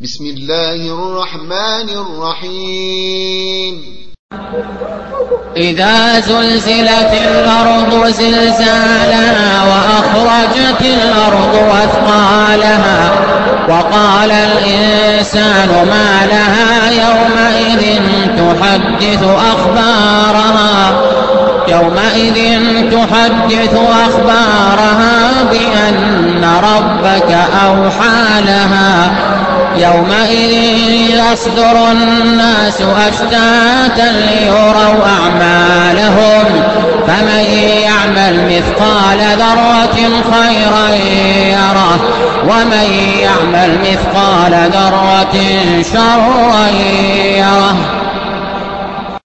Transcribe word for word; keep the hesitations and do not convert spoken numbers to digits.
بسم الله الرحمن الرحيم إذا زلزلت الأرض زلزالها وأخرجت الأرض أثقالها وقال الإنسان ما لها يومئذ تحدث أخبارها يومئذ تحدث أخبارها بأن ربك أوحى لها يومئذ يصدر الناس أشتاتا ليروا أعمالهم فمن يعمل مثقال ذرة خيرا يره ومن يعمل مثقال ذرة شرا يره.